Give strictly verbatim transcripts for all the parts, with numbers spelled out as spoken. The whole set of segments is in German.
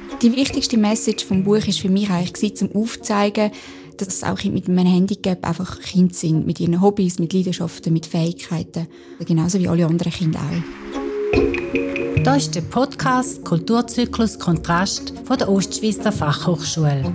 Die wichtigste Message vom Buch war für mich eigentlich, um aufzuzeigen, dass auch Kinder mit einem Handicap einfach Kinder sind, mit ihren Hobbys, mit Leidenschaften, mit Fähigkeiten, genauso wie alle anderen Kinder auch. Das ist der Podcast «Kulturzyklus Kontrast» von der Ostschweizer Fachhochschule.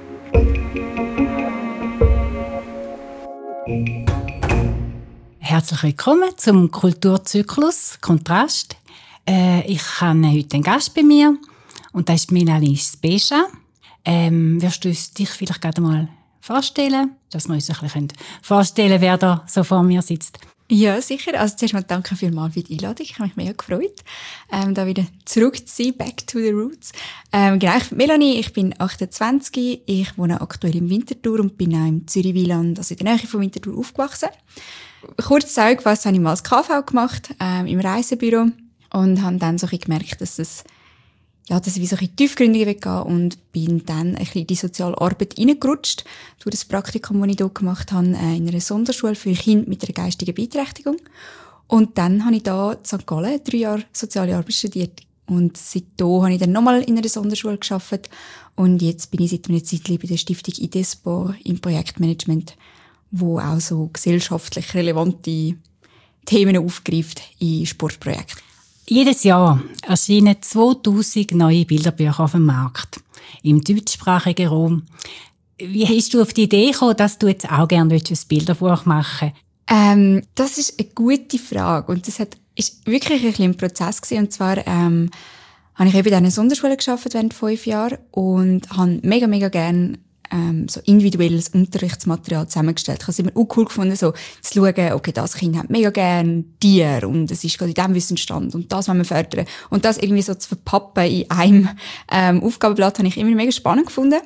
Herzlich willkommen zum «Kulturzyklus Kontrast». Äh, ich habe heute einen Gast bei mir und das ist Melanie Specha. Ähm, wirst du dich vielleicht gerade mal vorstellen, dass wir uns ein bisschen vorstellen können, wer da so vor mir sitzt? Ja, sicher. Also zuerst mal danke vielmals für die Einladung. Ich habe mich mega gefreut, ähm, da wieder zurück zu sein, back to the roots. Ähm, genau, ich bin Melanie, ich bin achtundzwanzig, ich wohne aktuell im Winterthur und bin auch im Zürich-Wieland, also in der Nähe von Winterthur, aufgewachsen. Kurz zusammengefasst habe ich mal das K V gemacht, ähm, im Reisebüro, und habe dann so ein bisschen gemerkt, dass es ja, dass ich wie so ein bisschen tiefgründiger gehen und bin dann ein bisschen in die soziale Arbeit reingerutscht, durch das Praktikum, das ich dort gemacht habe, in einer Sonderschule für Kinder mit einer geistigen Beeinträchtigung. Und dann habe ich da in Sankt Gallen drei Jahre soziale Arbeit studiert. Und seitdem habe ich dann nochmal in einer Sonderschule gearbeitet. Und jetzt bin ich seit einer Zeit bei der Stiftung IDESPOR im Projektmanagement, wo auch so gesellschaftlich relevante Themen aufgreift in Sportprojekten. Jedes Jahr erscheinen zweitausend neue Bilderbücher auf dem Markt, im deutschsprachigen Raum. Wie hast du auf die Idee gekommen, dass du jetzt auch gerne ein Bilderbuch machen willst? Ähm, das ist eine gute Frage. Und das hat, ist wirklich ein bisschen ein Prozess gewesen. Und zwar, ähm, habe ich eben in einer Sonderschule gearbeitet während fünf Jahren und habe mega, mega gerne ähm, so individuelles Unterrichtsmaterial zusammengestellt. Ich habe es immer auch cool gefunden, so zu schauen, okay, das Kind hat mega gerne Tiere und es ist gerade in diesem Wissensstand und das wollen wir fördern. Und das irgendwie so zu verpappen in einem ähm, Aufgabenblatt habe ich immer mega spannend gefunden.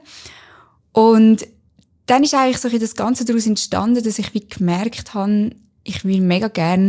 Und dann ist eigentlich so das Ganze daraus entstanden, dass ich wie gemerkt habe, ich will mega gerne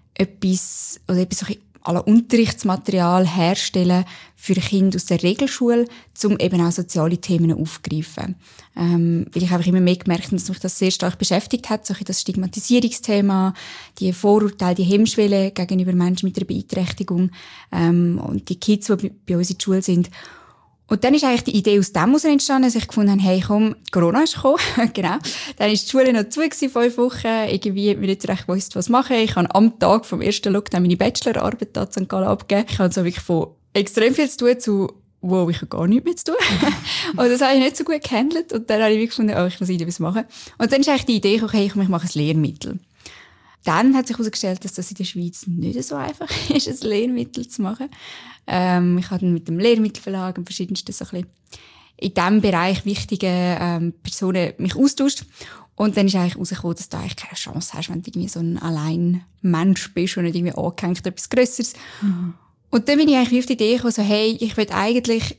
etwas, oder etwas so ein alle Unterrichtsmaterial herstellen für Kinder aus der Regelschule, um eben auch soziale Themen aufzugreifen. Ähm, weil ich einfach immer mehr gemerkt habe, dass mich das sehr stark beschäftigt hat, so das Stigmatisierungsthema, die Vorurteile, die Hemmschwelle gegenüber Menschen mit einer Beeinträchtigung, ähm, und die Kids, die bei uns in der Schule sind. Und dann ist eigentlich die Idee aus dem heraus entstanden, dass ich gefunden habe, hey, komm, Corona ist gekommen, genau. Dann ist die Schule noch zu gewesen, fünf Wochen, irgendwie, ich nicht recht gewusst, was machen. Ich habe am Tag vom ersten Lockdown meine Bachelorarbeit da in Sankt Gallen abgegeben. Ich habe so wirklich von extrem viel zu tun zu, wow, ich habe gar nichts mehr zu tun. Und das habe ich nicht so gut gehandelt. Und dann habe ich wirklich gefunden, oh, ich muss irgendwas machen. Und dann ist eigentlich die Idee gekommen, hey, komm, ich mache ein Lehrmittel. Dann hat sich herausgestellt, dass das in der Schweiz nicht so einfach ist, ein Lehrmittel zu machen. Ähm, ich habe dann mit dem Lehrmittelverlag und verschiedensten so ein bisschen in diesem Bereich wichtigen ähm, Personen mich austauscht. Und dann ist eigentlich herausgekommen, dass du eigentlich keine Chance hast, wenn du irgendwie so ein Alleinmensch bist und nicht irgendwie angehängt etwas Grösseres. Mhm. Und dann bin ich eigentlich wie auf die Idee gekommen, so, hey, ich will eigentlich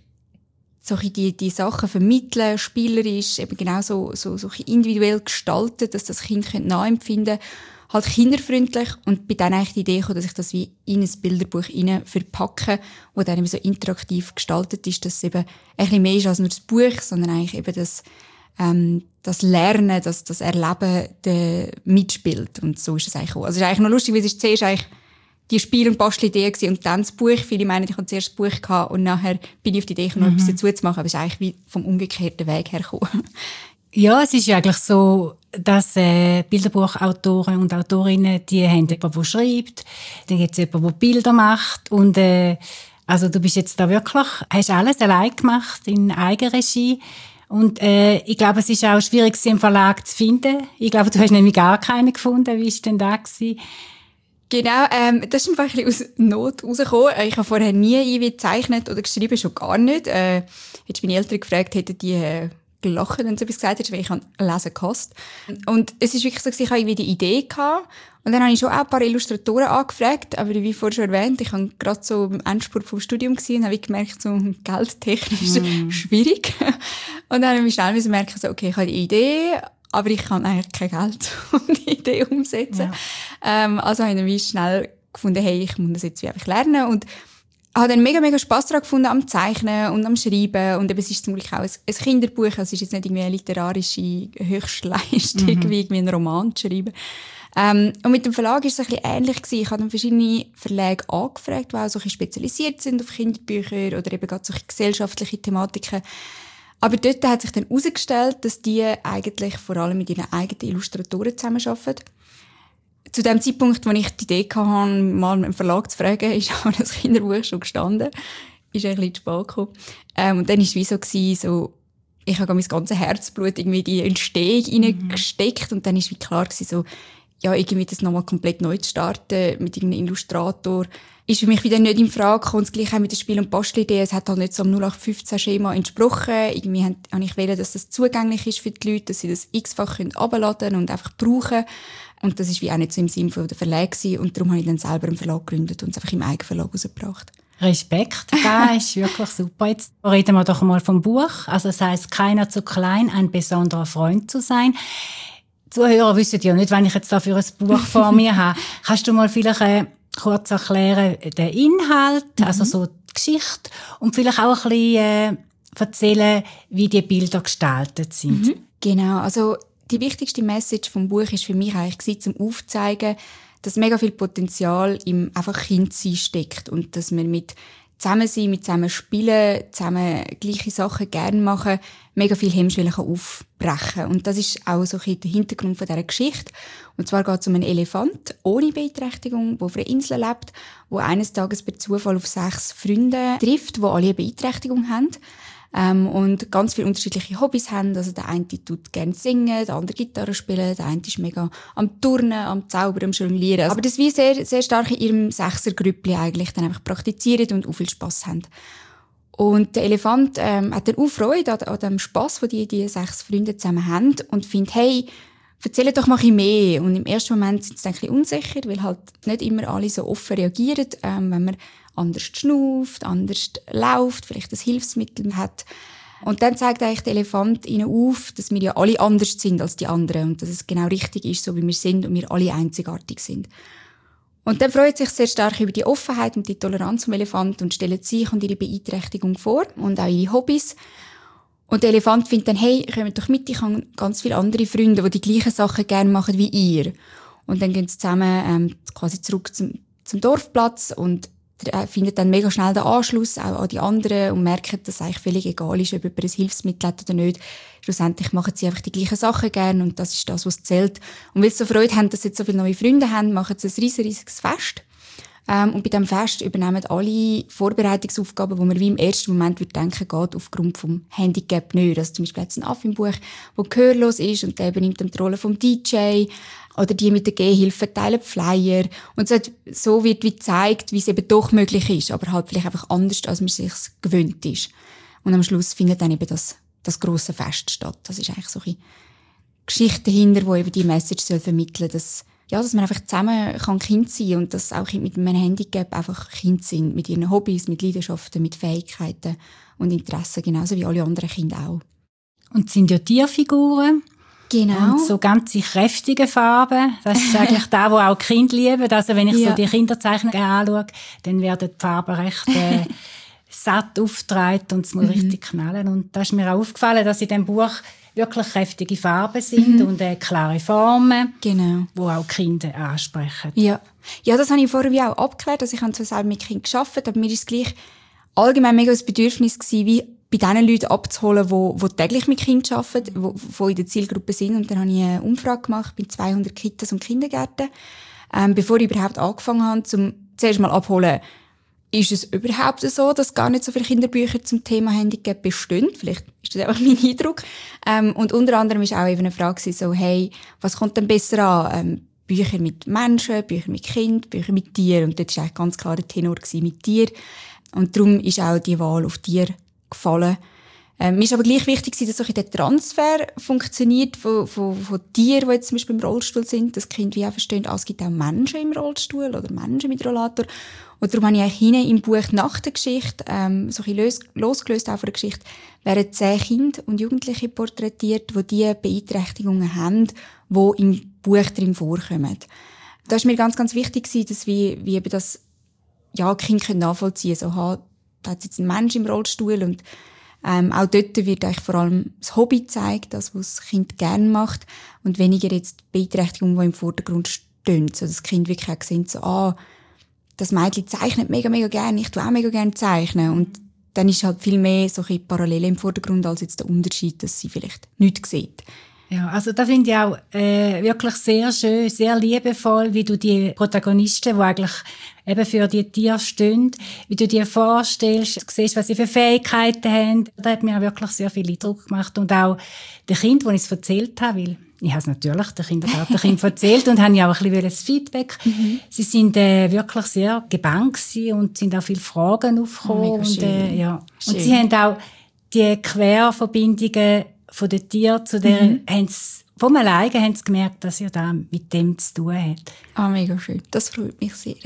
so die, die Sachen vermitteln, spielerisch, eben genau so, so, so individuell gestalten, dass das Kind nachempfinden könnte. Halt kinderfreundlich, und bin dann eigentlich die Idee gekommen, dass ich das wie in ein Bilderbuch rein verpacke, wo dann eben so interaktiv gestaltet ist, dass es eben ein bisschen mehr ist als nur das Buch, sondern eigentlich eben das, ähm, das Lernen, das, das Erleben der mitspielt. Und so ist es eigentlich auch. Also es ist eigentlich noch lustig, weil es ist zuerst eigentlich die Spiel- und Bastelidee gewesen und dann das Buch. Viele meinen, ich habe zuerst das Buch gehabt und nachher bin ich auf die Idee gekommen, mhm. etwas dazu zu machen, aber es ist eigentlich wie vom umgekehrten Weg hergekommen. Ja, es ist ja eigentlich so, dass äh, Bilderbuchautoren und Autorinnen, die haben jemanden, der schreibt, dann gibt es jemanden, der Bilder macht und äh, also du bist jetzt da wirklich, hast alles allein gemacht in Eigenregie und äh, ich glaube, es ist auch schwierig, sie im Verlag zu finden. Ich glaube, du hast nämlich gar keinen gefunden. Wie war denn da gewesen? Genau, ähm, das ist einfach ein bisschen aus Not rausgekommen. Ich habe vorher nie irgendwie gezeichnet oder geschrieben, schon gar nicht. Äh, jetzt meine Eltern gefragt, hätten die äh, gelacht, wenn du etwas gesagt hast, weil ich habe Lesen gehasst. Und es ist wirklich so, ich hatte irgendwie die Idee gehabt. Und dann habe ich schon auch ein paar Illustratoren angefragt, aber wie vorhin schon erwähnt, ich war gerade so im Endspurt vom Studium gewesen und habe gemerkt, so geldtechnisch mm. schwierig. Und dann habe ich schnell merken, so, okay, ich habe die Idee, aber ich kann eigentlich kein Geld, um die Idee umzusetzen. Ja. Ähm, also habe ich dann wie schnell gefunden, hey, ich muss das jetzt wie einfach lernen. Und habe dann mega, mega Spass daran gefunden am Zeichnen und am Schreiben. Und eben, es ist zum Glück auch ein, ein Kinderbuch. Also es ist jetzt nicht irgendwie eine literarische Höchstleistung, mhm. wie irgendwie einen Roman zu schreiben. Ähm, und mit dem Verlag war es ein bisschen ähnlich gewesen. Ich habe dann verschiedene Verlage angefragt, die auch so ein bisschen spezialisiert sind auf Kinderbücher oder eben gerade solche gesellschaftliche Thematiken. Aber dort hat sich dann herausgestellt, dass die eigentlich vor allem mit ihren eigenen Illustratoren zusammenarbeiten. Zu dem Zeitpunkt, wo ich die Idee hatte, mal einen Verlag zu fragen, ist aber das Kinderbuch schon gestanden. Ist ein bisschen zu spät gekommen. Ähm, und dann war es wie so, gewesen, so, ich habe mein ganzes Herzblut irgendwie in die Entstehung mhm. reingesteckt. Und dann war wie klar gewesen, so, ja, irgendwie das nochmal komplett neu zu starten mit irgendeinem Illustrator. Ist für mich wieder nicht in Frage gekommen. Das Gleiche mit der Spiel- und Bastelidee. Es hat halt nicht so am null acht fünfzehn Schema entsprochen. Irgendwie habe ich wollen, dass das zugänglich ist für die Leute, dass sie das x-fach herunterladen und einfach brauchen. Und das ist wie auch nicht so im Sinn von der Verlag gewesen. Und darum habe ich dann selber einen Verlag gegründet und es einfach im Eigenverlag rausgebracht. Respekt, das ist wirklich super. Jetzt reden wir doch mal vom Buch. Also es heisst, keiner zu klein, ein besonderer Freund zu sein. Die Zuhörer wissen ja nicht, wenn ich jetzt da für ein Buch vor mir habe. Kannst du mal vielleicht äh, kurz erklären, den Inhalt, mhm. also so die Geschichte und vielleicht auch ein bisschen äh, erzählen, wie die Bilder gestaltet sind? Mhm. Genau, also die wichtigste Message vom Buch ist für mich eigentlich zum Aufzeigen, dass mega viel Potenzial im einfach Kindsein steckt und dass wir mit zusammen sein, mit zusammen spielen, zusammen gleiche Sachen gerne machen, mega viel Hemmschwellen aufbrechen kann. Und das ist auch so ein der Hintergrund von dieser Geschichte. Und zwar geht es um einen Elefant ohne Beeinträchtigung, der auf einer Insel lebt, der eines Tages per Zufall auf sechs Freunde trifft, die alle eine Beeinträchtigung haben. Ähm, und ganz viele unterschiedliche Hobbys haben. Also der eine tut gerne singen, der andere Gitarre spielen, der eine ist mega am Turnen, am Zaubern, am Jonglieren. Aber das wie sehr, sehr stark in ihrem Sechsergrüppli eigentlich dann einfach praktizieren und auch viel Spass haben. Und der Elefant ähm, hat dann auch Freude an, an dem Spass, den die, die sechs Freunde zusammen haben und findet, hey, erzähl doch mal ein bisschen mehr. Und im ersten Moment sind sie dann ein bisschen unsicher, weil halt nicht immer alle so offen reagieren, ähm, wenn man anders schnauft, anders läuft, vielleicht ein Hilfsmittel hat. Und dann zeigt eigentlich der Elefant ihnen auf, dass wir ja alle anders sind als die anderen und dass es genau richtig ist, so wie wir sind und wir alle einzigartig sind. Und dann freut sich sehr stark über die Offenheit und die Toleranz vom Elefant und stellt sich und ihre Beeinträchtigung vor und auch ihre Hobbys. Und der Elefant findet dann, hey, kommt doch mit, ich habe ganz viele andere Freunde, die die gleichen Sachen gerne machen wie ihr. Und dann gehen sie zusammen ähm, quasi zurück zum, zum Dorfplatz und er findet dann mega schnell den Anschluss auch an die anderen und merkt, dass es eigentlich völlig egal ist, ob jemand ein Hilfsmittel hat oder nicht. Schlussendlich machen sie einfach die gleichen Sachen gerne und das ist das, was zählt. Und weil sie so Freude haben, dass sie jetzt so viele neue Freunde haben, machen sie ein riesen, riesiges Fest. Ähm, und bei diesem Fest übernehmen alle Vorbereitungsaufgaben, wo man wie im ersten Moment würde denken, geht aufgrund vom Handicap nicht. Also zum Beispiel hat es einen Affe im Buch, der gehörlos ist und der übernimmt dann die Rolle vom D J. Oder die mit der Gehhilfe teilen Flyer. Und so, so wird wie gezeigt, wie es eben doch möglich ist, aber halt vielleicht einfach anders, als man sich gewöhnt ist. Und am Schluss findet dann eben das, das grosse Fest statt. Das ist eigentlich so eine Geschichte dahinter, die eben die Message soll vermitteln, dass, ja, dass man einfach zusammen kann Kind sein und dass auch mit einem Handicap einfach Kind sind, mit ihren Hobbys, mit Leidenschaften, mit Fähigkeiten und Interessen, genauso wie alle anderen Kinder auch. Und es sind ja Tierfiguren. Genau. Und so ganze kräftige Farben. Das ist eigentlich das, was auch die Kinder lieben. Also wenn ich ja. so die Kinderzeichnungen anschaue, dann werden die Farben recht äh, satt aufgetragen und es muss mhm. richtig knallen. Und da ist mir auch aufgefallen, dass in diesem Buch wirklich kräftige Farben sind mhm. und äh, klare Formen, genau. die auch die Kinder ansprechen. Ja, ja, das habe ich vorher wie auch abgeklärt. Also ich habe zwar selber mit Kindern gearbeitet, aber mir war es gleich allgemein mega das Bedürfnis gewesen, wie bei den Leuten abzuholen, die, die täglich mit Kindern arbeiten, die, die in der Zielgruppe sind. Und dann habe ich eine Umfrage gemacht bei zweihundert Kitas und Kindergärten, ähm, bevor ich überhaupt angefangen habe, zum zuerst mal abholen, ist es überhaupt so, dass gar nicht so viele Kinderbücher zum Thema Handicap bestehen? Vielleicht ist das einfach mein Eindruck. Ähm, und unter anderem war auch eben eine Frage so, hey, was kommt denn besser an? Ähm, Bücher mit Menschen, Bücher mit Kindern, Bücher mit Tieren. Und dort war eigentlich ganz klar der Tenor mit Tier. Und darum ist auch die Wahl auf Tier gefallen. Ähm, mir ist aber gleich wichtig, dass so der Transfer funktioniert von, von, von Tieren, die jetzt zum Beispiel im Rollstuhl sind, dass die Kinder wie auch verstehen, ah, es gibt auch Menschen im Rollstuhl oder Menschen mit Rollator. Und darum habe ich eigentlich hinein im Buch nach der Geschichte, ähm, so ein bisschen losgelöst auch von der Geschichte, werden zehn Kinder und Jugendliche porträtiert, die diese Beeinträchtigungen haben, die im Buch drin vorkommen. Da ist mir ganz, ganz wichtig gewesen, dass wir, wie eben das, ja, die Kinder nachvollziehen können. So, ha, da hat jetzt ein Mensch im Rollstuhl und Ähm, auch dort wird eigentlich vor allem das Hobby gezeigt, das, was das Kind gerne macht und weniger jetzt die Beeinträchtigung, die im Vordergrund steht. So, das Kind wirklich auch sieht, so, ah, das Mädchen zeichnet mega, mega gerne, ich tue auch mega gerne zeichnen. Und dann ist halt viel mehr so ein Parallele im Vordergrund als jetzt der Unterschied, dass sie vielleicht nichts sieht. Ja, also da finde ich auch äh, wirklich sehr schön, sehr liebevoll, wie du die Protagonisten, die eigentlich eben für die Tiere stehen, wie du dir vorstellst, du siehst, was sie für Fähigkeiten haben. Da hat mir auch wirklich sehr viel Eindruck gemacht. Und auch der Kind, wo ich es erzählt habe, weil ich habe es natürlich der Kindergartenkind erzählt und habe ja auch ein bisschen das Feedback. Mhm. Sie sind äh, wirklich sehr gebannt gewesen und sind auch viele Fragen aufgekommen. Oh, und, äh, ja. und sie haben auch die Querverbindungen von den Tieren zu der, mhm. haben's, vom alleine haben sie gemerkt, dass ihr da mit dem zu tun hat. Ah, oh, mega schön. Das freut mich sehr.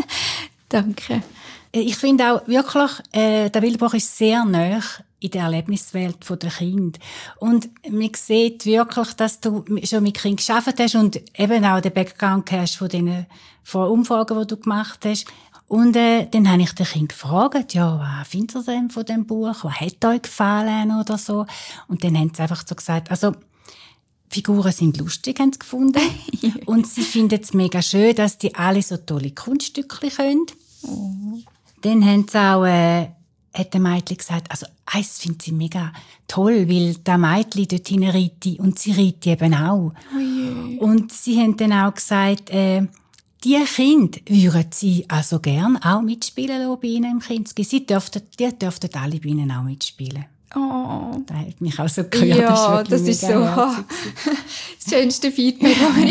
Danke. Ich finde auch wirklich, äh, der Wildbuch ist sehr nah in der Erlebniswelt der Kinder. Und man sieht wirklich, dass du schon mit Kindern gearbeitet hast und eben auch den Background hast von den von Umfragen, die du gemacht hast. Und äh, dann habe ich den Kind gefragt, ja, was findet ihr denn von dem Buch? Was hat euch gefallen oder so? Und dann haben sie einfach so gesagt, also Figuren sind lustig, haben sie gefunden. Und sie finden es mega schön, dass die alle so tolle Kunststückchen können. Oh. Dann haben sie auch, äh, hat der Mädchen gesagt, also eins findet sie mega toll, weil der Mädchen dort hinein reitet und sie reitet eben auch. Oh je. Und sie haben dann auch gesagt, äh, die Kinder würden sie also gern auch mitspielen lassen bei ihnen im Kinski. Sie dürften, die dürften alle bei ihnen auch mitspielen. Oh. Das hat mich auch so gehört. Ja, das ist, das ist so das schönste Feedback, das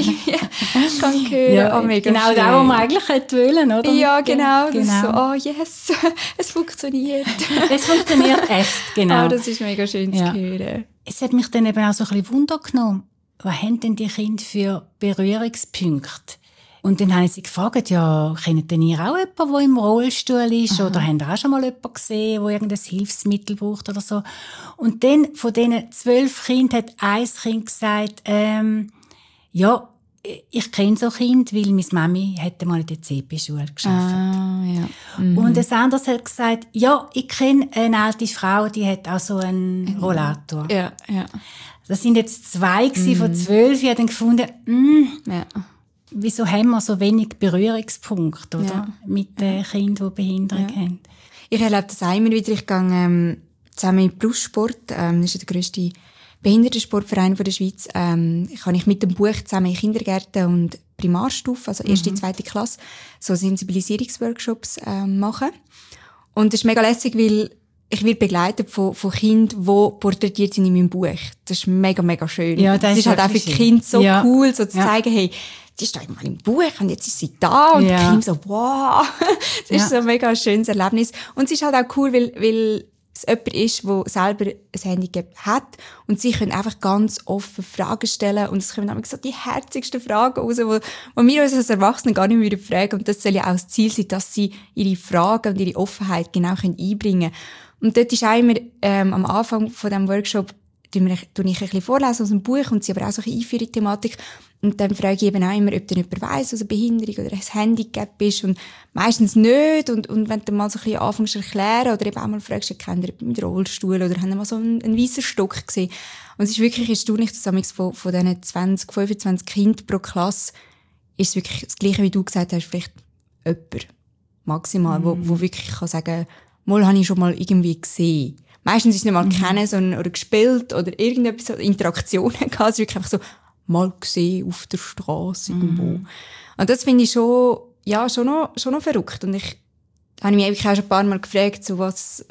ich kann hören. Ja, oh, mega genau schön. das, was man eigentlich hätte wollen, oder? Ja, genau. Das genau. ist so, oh yes, es funktioniert. Es funktioniert echt, genau. Oh, das ist mega schön ja. zu hören. Es hat mich dann eben auch so ein bisschen Wunder genommen. Was haben denn die Kinder für Berührungspunkte? Und dann haben sie gefragt, ja, kennt denn ihr auch jemanden, der im Rollstuhl ist? Aha. Oder habt ihr auch schon mal jemanden gesehen, der irgendein Hilfsmittel braucht oder so? Und dann, von diesen zwölf Kindern, hat ein Kind gesagt, ähm, ja, ich kenne so Kinder, weil meine Mami hätte mal in der C P-Schule gearbeitet. Ah, ja. Mhm. Und ein anderes hat gesagt, ja, ich kenne eine alte Frau, die hat auch so einen Rollator. Ja, ja. Das sind jetzt zwei mhm. von zwölf. Ich habe dann gefunden, mh, ja. wieso haben wir so wenig Berührungspunkte, oder? Ja. Mit den Kindern, die Behinderung ja. haben. Ich erlebe das auch immer wieder. Ich gehe ähm, zusammen in Plussport. Ähm, das ist der grösste Behindertensportverein der Schweiz. Ähm, kann ich mit dem Buch zusammen in Kindergärten und Primarstufe, also erste, mhm. zweite Klasse, so Sensibilisierungsworkshops ähm, machen. Und das ist mega lässig, weil ich werde begleitet von, von Kindern, die porträtiert sind in meinem Buch. Das ist mega, mega schön. Ja, das es ist, ist halt auch für Kinder so ja. cool, so zu ja. zeigen, hey, die ist da mal im Buch und jetzt ist sie da. Und ja. die Kinder so, wow. Das ist ja. so ein mega schönes Erlebnis. Und es ist halt auch cool, weil, weil es jemand ist, der selber ein Handicap hat und sie können einfach ganz offen Fragen stellen und es kommen nämlich so die herzigsten Fragen raus, wo, wo wir uns als Erwachsene gar nicht mehr fragen. Und das soll ja auch das Ziel sein, dass sie ihre Fragen und ihre Offenheit genau einbringen können. Und dort ist auch immer ähm, am Anfang von diesem Workshop tue ich ein bisschen vorlesen aus dem Buch und sie aber auch so eine Einführungsthematik. Und dann frage ich eben auch immer, ob dann jemand weiss, was eine Behinderung oder ein Handicap ist. Und meistens nicht. Und, und wenn du mal so ein bisschen anfängst zu erklären oder eben auch mal fragst, kennt ihr mit Rollstuhl oder haben mal so einen, einen weißen Stock gesehen. Und es ist wirklich erstaunlich, dass von, von diesen zwanzig, fünfundzwanzig Kindern pro Klasse ist es wirklich das Gleiche, wie du gesagt hast, vielleicht jemand maximal, mm. wo, wo wirklich kann sagen, mal habe ich schon mal irgendwie gesehen. Meistens ist es nicht mal mhm. kennen, sondern oder gespielt oder irgendetwas, so Interaktionen gehabt. Es ist wirklich einfach so, mal gesehen auf der Straße irgendwo. Mhm. Und das finde ich schon, ja, schon noch, schon noch verrückt. Und ich habe mich auch schon ein paar Mal gefragt, so was,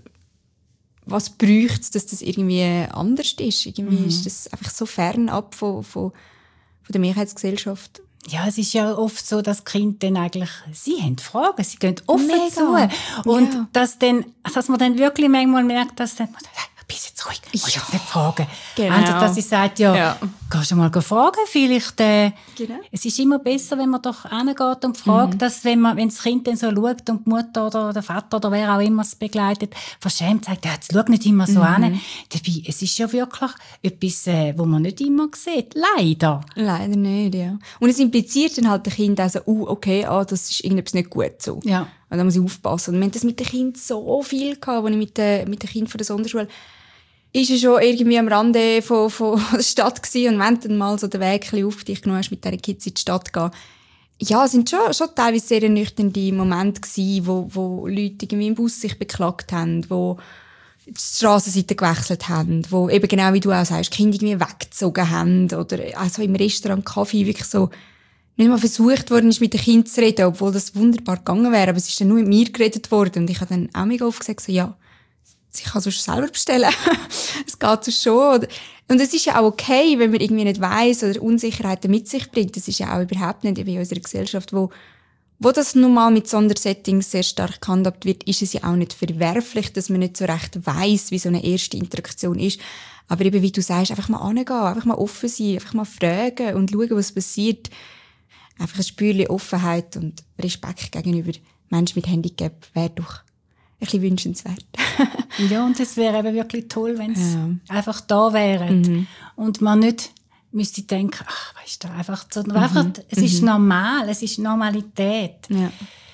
was bräuchte es, dass das irgendwie anders ist? Irgendwie mhm. ist das einfach so fernab von, von, von der Mehrheitsgesellschaft. Ja, es ist ja oft so, dass Kinder dann eigentlich, sie haben Fragen, sie gehen offen Mega. zu. Und ja. dass, dann, dass man dann wirklich manchmal merkt, dass dann, bis jetzt ruhig, ich muss jetzt nicht fragen. Genau. Anders, dass sie sagt, ja, ja. kannst du mal fragen, vielleicht, äh, genau. Es ist immer besser, wenn man doch hingeht und fragt, mhm. dass wenn man, wenn das Kind dann so schaut und die Mutter oder der Vater oder wer auch immer es begleitet, verschämt sagt, ja, jetzt schau nicht immer so mhm. hin. Dabei, es ist ja wirklich etwas, äh, wo man nicht immer sieht. Leider. Leider nicht, ja. Und es impliziert dann halt den Kind auch so, uh, okay, ah, das ist irgendetwas nicht gut so. Ja. Und da muss ich aufpassen. Und wir haben das mit den Kindern so viel gehabt, als ich mit den, mit den Kindern von der Sonderschule ist er schon irgendwie am Rande von, von der Stadt gewesen. Und wenn dann mal so den Weg ein bisschen auf dich genommen hast, mit diesen Kids in die Stadt gehen, ja, es sind schon, schon teilweise sehr ernüchternde Momente gewesen, wo, wo Leute irgendwie im Bus sich beklagt haben, wo die Strassenseite gewechselt haben, wo eben genau wie du auch sagst, Kinder irgendwie weggezogen haben oder also im Restaurant Kaffee wirklich so nicht mal versucht worden ist, mit den Kindern zu reden, obwohl das wunderbar gegangen wäre, aber es ist dann nur mit mir geredet worden und ich habe dann auch mega oft gesagt, so, ja, ich kann sonst selber bestellen. Es geht so schon. Und es ist ja auch okay, wenn man irgendwie nicht weiss oder Unsicherheiten mit sich bringt. Das ist ja auch überhaupt nicht wie in unserer Gesellschaft, wo, wo das nun mal mit Sondersettings sehr stark gehandhabt wird, ist es ja auch nicht verwerflich, dass man nicht so recht weiss, wie so eine erste Interaktion ist. Aber eben, wie du sagst, einfach mal angehen, einfach mal offen sein, einfach mal fragen und schauen, was passiert. Einfach ein Spürchen Offenheit und Respekt gegenüber Menschen mit Handicap wäre doch ein bisschen wünschenswert. Ja, und es wäre eben wirklich toll, wenn es ja. einfach da wäre. Mhm. Und man nicht müsste denken, ach, weißt du, einfach so, Mhm. einfach, es mhm. ist normal, es ist Normalität. Ja,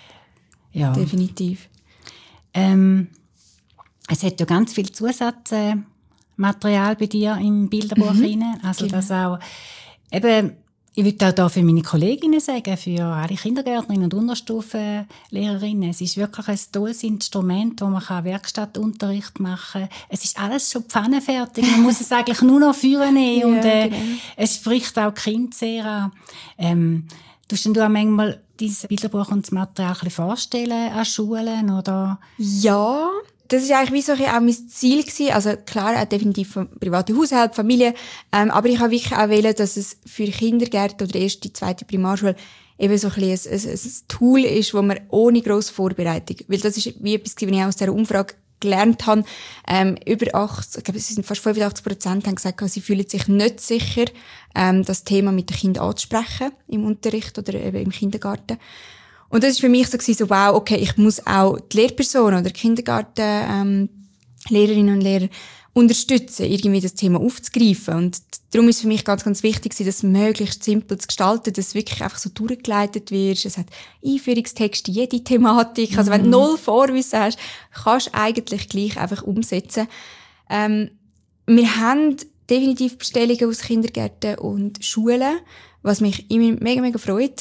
ja. definitiv. Ähm, es hat ja ganz viel Zusatzmaterial bei dir im Bilderbuch Mhm. rein. Also, genau. das auch, eben, ich würde auch da für meine Kolleginnen sagen, für alle Kindergärtnerinnen und Unterstufenlehrerinnen. Es ist wirklich ein tolles Instrument, wo man Werkstattunterricht machen kann. Es ist alles schon pfannenfertig. Man muss es eigentlich nur noch führen ja, und äh, genau. es spricht auch die Kinder sehr an. Ähm, tust du auch manchmal dieses Bilderbuch und das Material ein bisschen vorstellen an Schulen, oder? Ja, das war eigentlich wie so ein bisschen auch mein Ziel gewesen. Also klar, auch definitiv von privaten Haushalt, Familie. Ähm, aber ich habe wirklich auch wählen, dass es für Kindergärten oder erste, zweite Primarschule eben so ein bisschen ein, ein, ein Tool ist, wo man ohne grosse Vorbereitung, weil das ist wie etwas, was ich aus dieser Umfrage gelernt habe. Ähm, über achtzig, ich glaube, es sind fast fünfundachtzig Prozent haben gesagt, sie fühlen sich nicht sicher, ähm, das Thema mit den Kindern anzusprechen im Unterricht oder eben im Kindergarten. Und das war für mich so, so, wow, okay, ich muss auch die Lehrpersonen oder Kindergarten, ähm, Lehrerinnen und Lehrer unterstützen, irgendwie das Thema aufzugreifen. Und darum ist für mich ganz, ganz wichtig, das möglichst simpel zu gestalten, dass es wirklich einfach so durchgeleitet wird. Es hat Einführungstexte, jede Thematik. Also wenn du null Vorwissen hast, kannst du eigentlich gleich einfach umsetzen. Ähm, wir haben definitiv Bestellungen aus Kindergärten und Schulen, was mich immer mega, mega freut.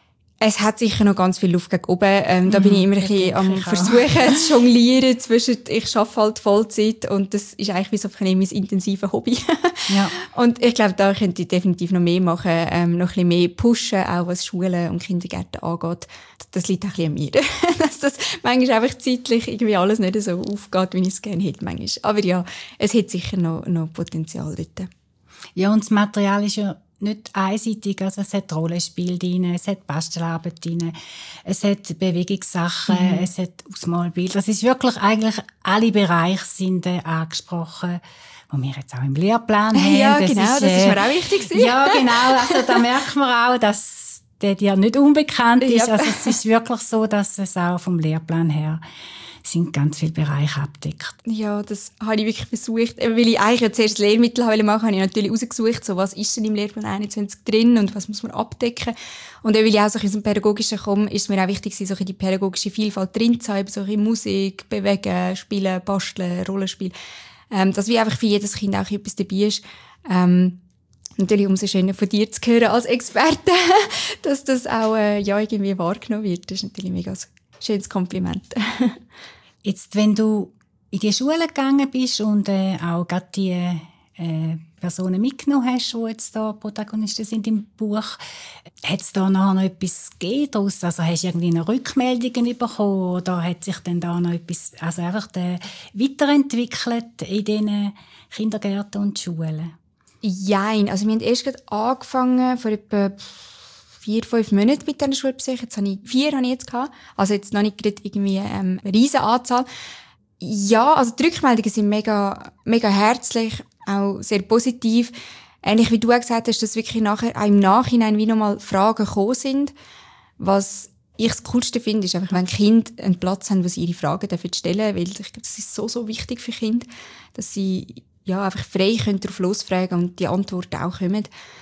Es hat sicher noch ganz viel Luft gegen oben. Ähm, da bin ich immer ein bisschen am Versuchen zu jonglieren zwischen, ich arbeite halt Vollzeit und das ist eigentlich wie so ein mein intensives Hobby. Ja. Und ich glaube, da könnte ich definitiv noch mehr machen, ähm, noch ein bisschen mehr pushen, auch was Schulen und Kindergärten angeht. Das liegt auch ein bisschen an mir. Dass das manchmal einfach zeitlich irgendwie alles nicht so aufgeht, wie ich es gerne hätte manchmal. Aber ja, es hat sicher noch, noch Potenzial dort. Ja, und das Material ist ja nicht einseitig, also es hat Rollenspiel drin, es hat Bastelarbeit drin, es hat Bewegungssachen, mhm. es hat Ausmalbilder. Das ist wirklich eigentlich, alle Bereiche sind äh, angesprochen, die wir jetzt auch im Lehrplan haben. Ja, das genau, ist, äh, das ist mir auch wichtig gewesen. Ja, genau, also da merkt man auch, dass der dir nicht unbekannt ist. Ja. Also es ist wirklich so, dass es auch vom Lehrplan her sind ganz viele Bereiche abdeckt. Ja, das habe ich wirklich versucht. Weil ich eigentlich ja zuerst das Lehrmittel machen wollte, habe ich natürlich herausgesucht, so, was ist denn im Lehrplan einundzwanzig drin und was muss man abdecken. Und weil ich auch so aus dem Pädagogischen komme, ist es mir auch wichtig, so die pädagogische Vielfalt drin zu haben, so Musik, Bewegen, Spielen, Basteln, Rollenspiel. Ähm, dass wie einfach für jedes Kind auch etwas dabei ist. Ähm, natürlich umso schöner von dir zu hören als Experte, dass das auch äh, ja, irgendwie wahrgenommen wird. Das ist natürlich ein mega schönes Kompliment. Jetzt, wenn du in die Schule gegangen bist und äh, auch gerade die äh, Personen mitgenommen hast, die jetzt da Protagonisten sind im Buch, hat es da noch etwas gegeben daraus? Also hast du irgendwie eine Rückmeldung bekommen oder hat sich dann da noch etwas also einfach äh, weiterentwickelt in diesen Kindergärten und Schulen? Jein, also wir haben erst gerade angefangen vor etwa vier, fünf Monaten mit diesen Schulbesuchen. Jetzt habe ich vier habe ich jetzt gehabt. Also jetzt noch nicht gerade irgendwie ähm, eine riesen Anzahl. Ja, also die Rückmeldungen sind mega, mega herzlich, auch sehr positiv. Ähnlich wie du auch gesagt hast, dass wirklich nachher, auch im Nachhinein wie nochmal Fragen gekommen sind. Was ich das Coolste finde, ist einfach, wenn Kinder einen Platz haben, wo sie ihre Fragen stellen dürfen, weil ich glaube, das ist so, so wichtig für Kinder, dass sie ja einfach frei können darauf losfragen und die Antworten auch kommen.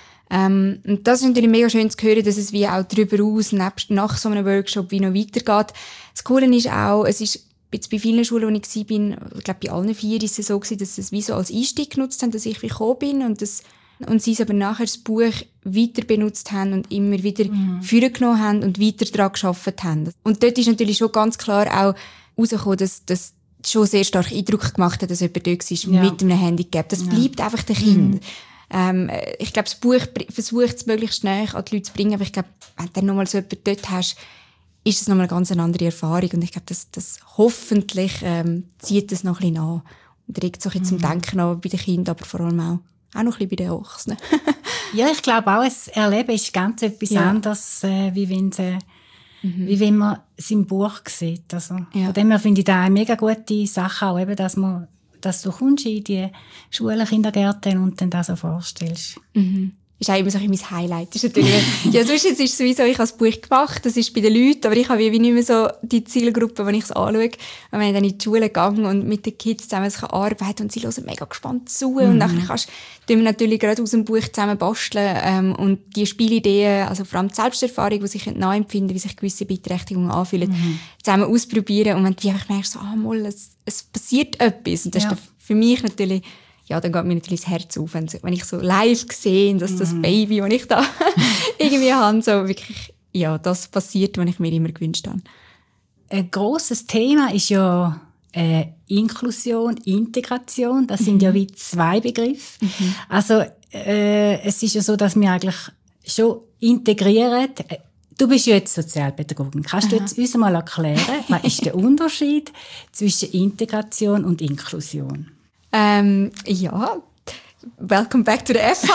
Ähm, und das ist natürlich mega schön zu hören, dass es wie auch darüber aus, nebst, nach so einem Workshop, wie noch weitergeht. Das Coole ist auch, es ist jetzt bei vielen Schulen, wo ich war, ich glaube bei allen vier ist es so gewesen, dass sie es wie so als Einstieg genutzt haben, dass ich wie gekommen bin und das, und sie es aber nachher das Buch weiter benutzt haben und immer wieder mhm. vorgenommen haben und weiter daran gearbeitet haben. Und dort ist natürlich schon ganz klar auch rausgekommen, dass, dass schon sehr stark Eindruck gemacht hat, dass jemand dort war ja. mit einem Handicap. Das ja. bleibt einfach den Kindern. Mhm. Ähm, ich glaube, das Buch versucht es möglichst schnell an die Leute zu bringen, aber ich glaube, wenn du dann nochmal so jemanden dort hast, ist es nochmal eine ganz andere Erfahrung. Und ich glaube, das, das hoffentlich ähm, zieht das noch ein bisschen an und regt so ein bisschen mhm. zum Denken an bei den Kindern, aber vor allem auch, auch noch ein bisschen bei den Erwachsenen. Ja, ich glaube auch, das Erleben ist ganz etwas ja. anderes, äh, wie wenn sie Mhm. wie wenn man es im Buch sieht. Also, ja. Von dem her finde ich da eine mega gute Sache auch, eben, dass, man, dass du kommst in die Schulen, Kindergärten und dann das so vorstellst. Mhm. Ist auch immer so ein bisschen mein Highlight. Ist natürlich, ja, sonst ist es sowieso, ich habe das Buch gemacht, das ist bei den Leuten, aber ich habe wie nicht mehr so die Zielgruppe, wenn ich es anschaue. Und wenn ich dann in die Schule gehe und mit den Kids zusammen arbeiten und sie hören mega gespannt zu. Mhm. Und dann kannst du natürlich gerade aus dem Buch zusammen basteln, ähm, und die Spielideen, also vor allem die Selbsterfahrung, die sich nachempfinden, wie sich gewisse Beeinträchtigungen anfühlen, mhm. zusammen ausprobieren. Und wenn du einfach merkst, so, ah, mal, es, es passiert etwas. Und das ja. ist für mich natürlich, ja, dann geht mir natürlich das Herz auf, wenn, wenn ich so live sehe, dass das Baby, das ich da irgendwie habe, so wirklich, ja, das passiert, was ich mir immer gewünscht habe. Ein grosses Thema ist ja äh, Inklusion, Integration. Das sind mhm. ja wie zwei Begriffe. Mhm. Also äh, es ist ja so, dass wir eigentlich schon integrieren. Du bist ja jetzt Sozialpädagogin. Kannst Aha. du jetzt uns mal erklären, was ist der Unterschied zwischen Integration und Inklusion? Ähm, ja, welcome back to the F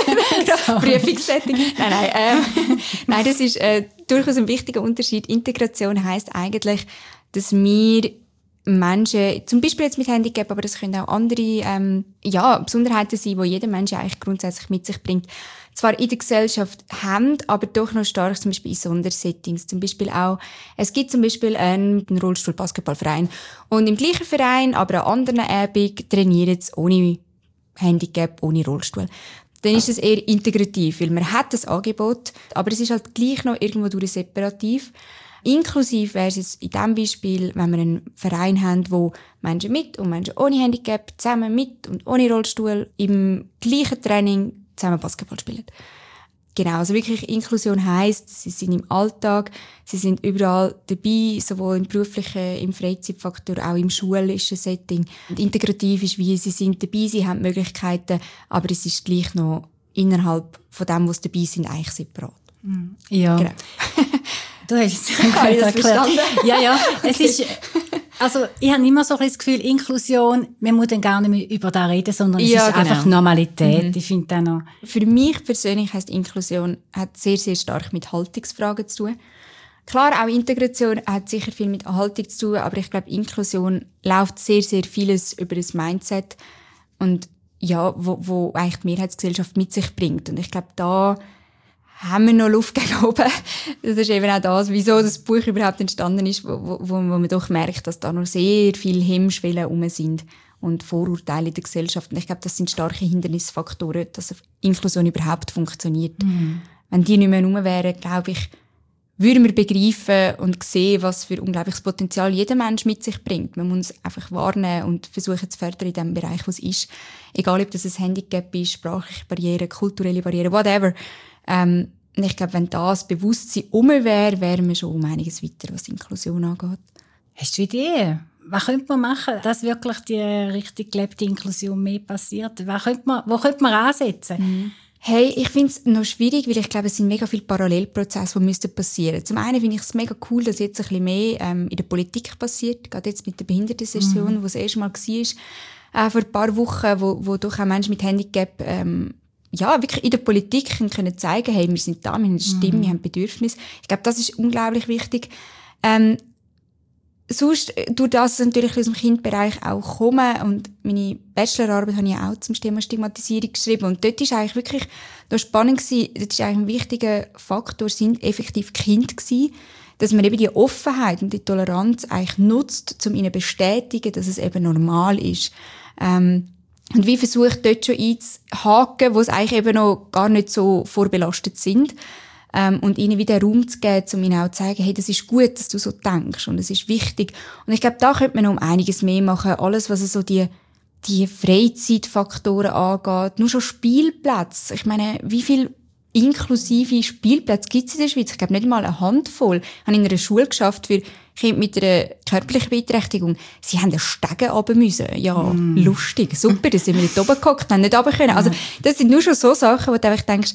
H. Prüfungssetting. Nein, nein, ähm, nein, das ist äh, durchaus ein wichtiger Unterschied. Integration heisst eigentlich, dass wir Menschen, zum Beispiel jetzt mit Handicap, aber das können auch andere ähm, ja, Besonderheiten sein, die jeder Mensch eigentlich grundsätzlich mit sich bringt, zwar in der Gesellschaft haben, aber doch noch stark zum Beispiel in Sondersettings. Zum Beispiel auch, es gibt zum Beispiel einen, einen Rollstuhl-Basketballverein und im gleichen Verein, aber an anderen Abenden trainieren sie ohne Handicap, ohne Rollstuhl. Dann ist es eher integrativ, weil man hat das Angebot, aber es ist halt gleich noch irgendwo durch separativ. Inklusiv wäre es in diesem Beispiel, wenn wir einen Verein haben, wo Menschen mit und Menschen ohne Handicap zusammen mit und ohne Rollstuhl im gleichen Training zusammen Basketball spielen. Genau, also wirklich Inklusion heisst, sie sind im Alltag, sie sind überall dabei, sowohl im beruflichen, im Freizeitfaktor, auch im schulischen Setting. Und integrativ ist wie, sie sind dabei, sie haben Möglichkeiten, aber es ist gleich noch innerhalb von dem, was dabei sind, eigentlich separat. Ja. Genau. Du hast es gut erklärt. Ja, ja. Es okay. ist, also, ich habe immer so ein das Gefühl, Inklusion, man muss dann gar nicht mehr über das reden, sondern es ja, ist genau. einfach Normalität. Mhm. Ich finde das noch. Für mich persönlich heisst Inklusion, hat sehr, sehr stark mit Haltungsfragen zu tun. Klar, auch Integration hat sicher viel mit Haltung zu tun, aber ich glaube, Inklusion läuft sehr, sehr vieles über das Mindset und, ja, wo, wo eigentlich die Mehrheitsgesellschaft mit sich bringt. Und ich glaube, da haben wir noch Luft gegen oben. Das ist eben auch das, wieso das Buch überhaupt entstanden ist, wo, wo, wo man doch merkt, dass da noch sehr viele Hemmschwellen rum sind und Vorurteile in der Gesellschaft. Und ich glaube, das sind starke Hindernisfaktoren, dass Inklusion überhaupt funktioniert. Mhm. Wenn die nicht mehr rum wären, glaube ich, würden wir begreifen und sehen, was für unglaubliches Potenzial jeder Mensch mit sich bringt. Man muss es einfach wahrnehmen und versuchen zu fördern in dem Bereich, wo es ist. Egal, ob das ein Handicap ist, sprachliche Barrieren, kulturelle Barrieren, whatever. Ähm, ich glaube, wenn das Bewusstsein um wäre, wären wir schon um einiges weiter, was Inklusion angeht. Hast du Ideen? Was könnte man machen, dass wirklich die richtig gelebte Inklusion mehr passiert? Was könnte man, wo könnte man ansetzen? Mhm. Hey, ich finde es noch schwierig, weil ich glaube, es sind mega viele Parallelprozesse, die müssten passieren. Zum einen finde ich es mega cool, dass jetzt ein bisschen mehr ähm, in der Politik passiert, gerade jetzt mit der Behindertensession, mhm. wo es erst mal war, äh, vor ein paar Wochen, wo, wo doch auch Menschen mit Handicap ähm, ja, wirklich in der Politik können zeigen, hey, wir sind da, wir haben eine Stimme, mhm. wir haben Bedürfnisse. Ich glaube, das ist unglaublich wichtig. Ähm, sonst, durch das natürlich aus dem Kindbereich auch komme und meine Bachelorarbeit habe ich auch zum Thema Stigmatisierung geschrieben und dort ist eigentlich wirklich das spannend gewesen, das ist eigentlich ein wichtiger Faktor, sind effektiv Kinder gewesen, dass man eben die Offenheit und die Toleranz eigentlich nutzt, um ihnen zu bestätigen, dass es eben normal ist. Ähm, und wie versucht dort schon einzuhaken, wo es eigentlich eben noch gar nicht so vorbelastet sind. Ähm, und ihnen wieder Raum zu geben, um ihnen auch zu sagen, hey, das ist gut, dass du so denkst und es ist wichtig. Und ich glaube, da könnte man noch um einiges mehr machen. Alles, was so die, die Freizeitfaktoren angeht. Nur schon Spielplätze. Ich meine, wie viel inklusive Spielplätze gibt es in der Schweiz? Ich glaube, nicht mal eine Handvoll. Ich habe in einer Schule geschafft für Kinder mit einer körperlichen Beeinträchtigung. Sie haben den Stegen runter müssen. Ja, mm. lustig, super, da sind wir nicht oben gehockt, haben nicht runter können. Also, das sind nur schon so Sachen, wo du einfach denkst,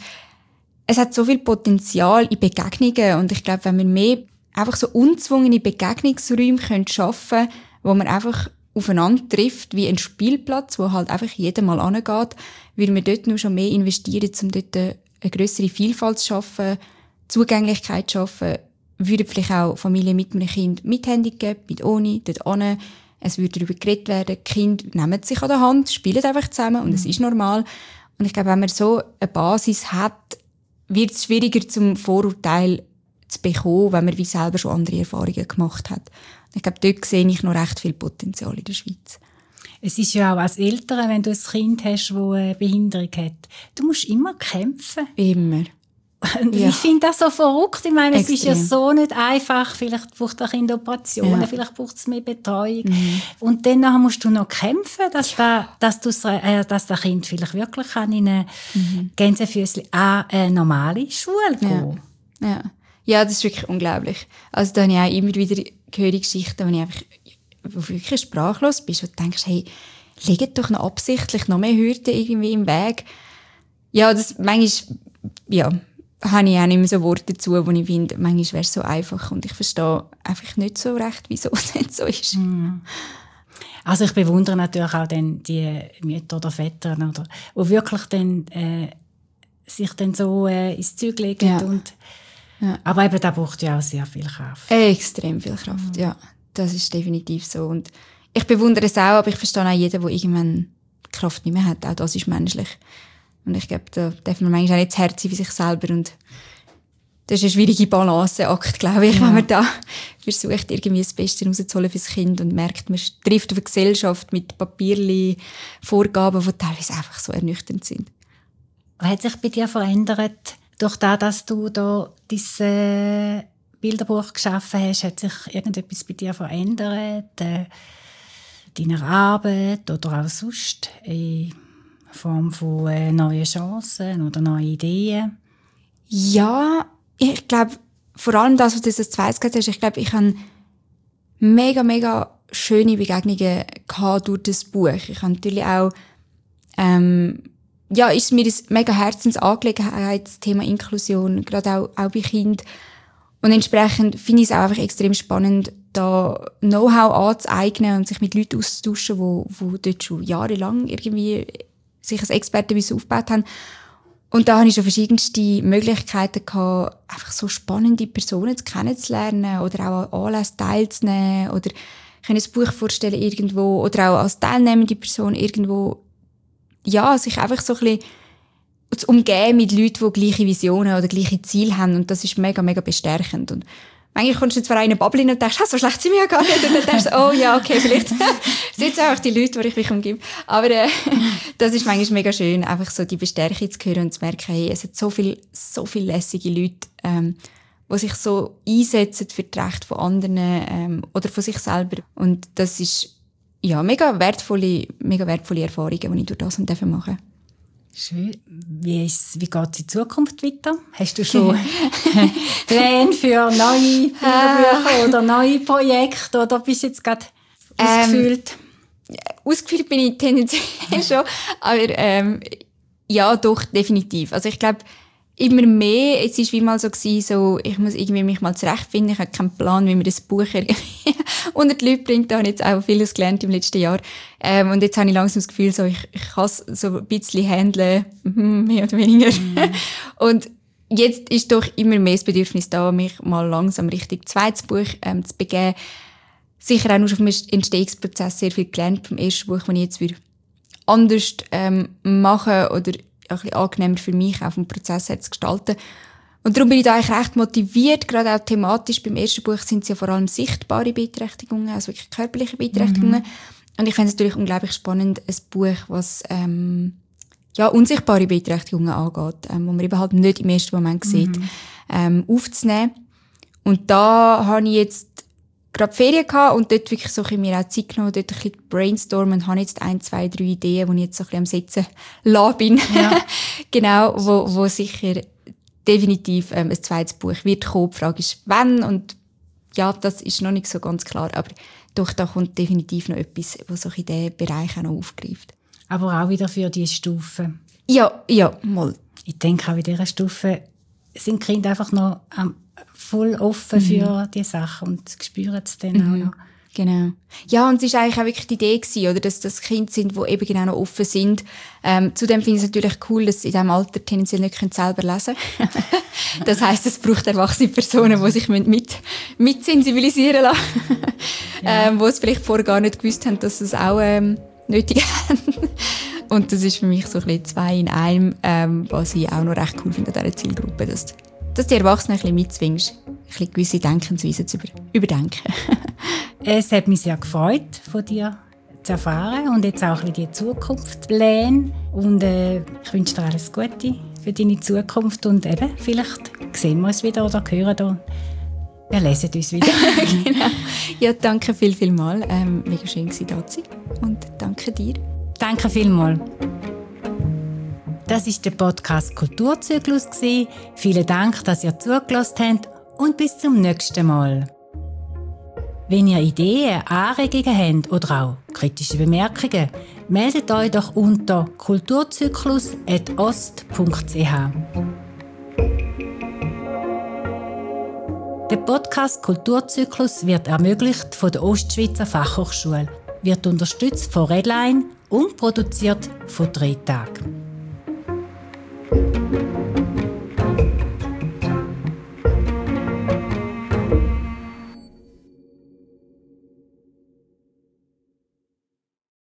es hat so viel Potenzial in Begegnungen und ich glaube, wenn wir mehr einfach so unzwungene Begegnungsräume können schaffen, wo man einfach aufeinander trifft, wie ein Spielplatz, wo halt einfach jeder mal angeht, würden wir dort nur schon mehr investieren, um dort eine grössere Vielfalt zu schaffen, Zugänglichkeit zu schaffen, würden vielleicht auch Familien mit einem Kind mit Handy geben, mit ohne, dort an. Es würde darüber geredet werden, die Kinder nehmen sich an der Hand, spielen einfach zusammen und es ist normal. Und ich glaube, wenn man so eine Basis hat, wird es schwieriger, zum Vorurteil zu bekommen, wenn man wie selber schon andere Erfahrungen gemacht hat. Ich glaube, dort sehe ich noch recht viel Potenzial in der Schweiz. Es ist ja auch als Eltern, wenn du ein Kind hast, das eine Behinderung hat, du musst immer kämpfen. Immer. Und ja. Ich finde das so verrückt. Ich meine, Extrem. Es ist ja so nicht einfach. Vielleicht braucht ein Kind Operationen, ja. Vielleicht braucht es mehr Betreuung. Mhm. Und dann musst du noch kämpfen, dass, da, dass, du, äh, dass das Kind vielleicht wirklich kann in eine mhm. Gänsefüßchen an eine normale Schule gehen. Ja. Ja. Ja, das ist wirklich unglaublich. Also da habe ich auch immer wieder gehört Geschichten, wo ich einfach wirklich sprachlos bist und denkst, hey, liegen doch noch absichtlich noch mehr Hürden irgendwie im Weg. Ja, das manchmal, ja, habe ich auch nicht mehr so Worte dazu, wo ich finde, manchmal wäre es so einfach und ich verstehe einfach nicht so recht, wieso es nicht so ist. Mm. Also ich bewundere natürlich auch dann die Mütter oder Väter, oder, die wirklich dann, äh, sich dann so äh, ins Zeug legen. Ja. Und, ja. Aber eben, da braucht ja auch sehr viel Kraft. Extrem viel Kraft, mm. ja. Das ist definitiv so. Und ich bewundere es auch, aber ich verstehe auch jeden, der irgendwann Kraft nicht mehr hat. Auch das ist menschlich. Und ich glaube, da darf man manchmal auch nicht zu Herz sein wie sich selber. Und das ist ein schwieriger Balanceakt, glaube ich, ja. Wenn man da versucht, irgendwie das Beste rauszuholen fürs Kind und merkt, man trifft auf eine Gesellschaft mit Papierli, Vorgaben, die teilweise einfach so ernüchternd sind. Was hat sich bei dir verändert, durch das, dass du da dieses Bilderbuch geschaffen hast? Hat sich irgendetwas bei dir verändert? Äh, deiner Arbeit oder auch sonst? In Form von äh, neuen Chancen oder neuen Ideen? Ja, ich glaube, vor allem das, was du als zweites gesagt hast, ich glaube, ich habe mega, mega schöne Begegnungen gehabt durch das Buch. Ich habe natürlich auch, ähm, ja, ist mir das mega Herzensangelegenheit, das Thema Inklusion, gerade auch, auch bei Kindern. Und entsprechend finde ich es auch einfach extrem spannend, da Know-how anzueignen und sich mit Leuten auszutauschen, die, die dort schon jahrelang irgendwie sich als Expertenwissen aufgebaut haben. Und da hatte ich schon verschiedenste Möglichkeiten gehabt, einfach so spannende Personen kennenzulernen oder auch an Anlässen teilzunehmen oder ein Buch vorstellen irgendwo oder auch als teilnehmende Person irgendwo, ja, sich einfach so ein bisschen zu umgehen mit Leuten, die gleiche Visionen oder gleiche Ziele haben. Und das ist mega, mega bestärkend. Und manchmal kommst du zwar in eine Bubble und denkst, ah, so schlecht sind wir ja gar nicht. Und dann denkst du, oh ja, okay, vielleicht sind es einfach die Leute, die ich mich umgebe. Aber äh, das ist manchmal mega schön, einfach so die Bestärkung zu hören und zu merken, hey, es hat so viele so viel lässige Leute, ähm, die sich so einsetzen für die Rechte von anderen ähm, oder von sich selber. Und das ist ja mega wertvolle, mega wertvolle Erfahrungen, die ich durch das machen durfte. Schön. Wie, ist, wie geht es in Zukunft weiter? Hast du schon Pläne für neue Bilderbücher oder neue Projekte? Oder bist du jetzt gerade ausgefüllt? Ähm, ausgefüllt bin ich tendenziell schon. Aber ähm, ja, doch, definitiv. Also ich glaube, immer mehr, es war wie mal so gewesen, so, ich muss irgendwie mich mal zurechtfinden, ich habe keinen Plan, wie man das Buch irgendwie unter die Leute bringt, da habe ich jetzt auch vieles gelernt im letzten Jahr. Ähm, und jetzt habe ich langsam das Gefühl, so, ich, ich kann es so ein bisschen handeln, mehr oder weniger. Mm. Und jetzt ist doch immer mehr das Bedürfnis da, mich mal langsam Richtung zweites Buch ähm, zu begeben. sicher auch nur auf dem Entstehungsprozess sehr viel gelernt vom ersten Buch, das ich jetzt wieder anders ähm, machen oder ein bisschen angenehmer für mich auch vom Prozess her zu gestalten. Und darum bin ich da eigentlich recht motiviert, gerade auch thematisch. Beim ersten Buch sind es ja vor allem sichtbare Beeinträchtigungen, also wirklich körperliche Beeinträchtigungen. Mhm. Und ich finde es natürlich unglaublich spannend, ein Buch, was ähm, ja, unsichtbare Beeinträchtigungen angeht, ähm, wo man eben halt nicht im ersten Moment sieht, mhm. ähm, aufzunehmen. Und da habe ich jetzt gerade Ferien gehabt und dort wirklich so ein bisschen mir auch Zeit genommen, dort ein bisschen brainstormen und habe jetzt ein, zwei, drei Ideen, die ich jetzt so ein bisschen am Sitzen lassen bin. Ja. Genau, wo, wo sicher definitiv ähm, ein zweites Buch wird kommen. Die Frage ist, wann, und ja, das ist noch nicht so ganz klar, aber doch, da kommt definitiv noch etwas, was so in diesen Bereich auch noch aufgreift. Aber auch wieder für diese Stufe. Ja, ja, mal. Ich denke, auch in dieser Stufe sind die Kinder einfach noch ähm, voll offen mhm. für diese Sachen und spüren es dann mhm. auch noch. Genau. Ja, und es war eigentlich auch wirklich die Idee gewesen, oder, dass das Kinder sind, die eben genau noch offen sind. Ähm, zudem finde ich es natürlich cool, dass sie in diesem Alter tendenziell nicht selber lesen können. Das heisst, es braucht erwachsene Personen, die sich mit, mit sensibilisieren lassen. Ja. ähm, die es vielleicht vorher gar nicht gewusst haben, dass sie es auch ähm, nötig haben. Und das ist für mich so ein bisschen zwei in einem, ähm, was ich auch noch recht cool finde an dieser Zielgruppe, dass, dass die Erwachsenen ein bisschen mitzwingst, ein bisschen gewisse Denkensweisen zu über, überdenken. Es hat mich sehr gefreut, von dir zu erfahren und jetzt auch ein bisschen die Zukunftspläne. Und äh, ich wünsche dir alles Gute für deine Zukunft und eben, vielleicht sehen wir uns wieder oder hören uns. Wir lesen uns wieder. Genau. Ja, danke viel, viel mal. Ähm, mega schön gewesen, da zu sein. Und danke dir. Danke vielmals. Das war der Podcast Kulturzyklus. Vielen Dank, dass ihr zugelassen habt und bis zum nächsten Mal. Wenn ihr Ideen, Anregungen habt oder auch kritische Bemerkungen, meldet euch doch unter kulturzyklus at ost punkt c h. Der Podcast Kulturzyklus wird ermöglicht von der Ostschweizer Fachhochschule, wird unterstützt von Redline und produziert von drei Tagen.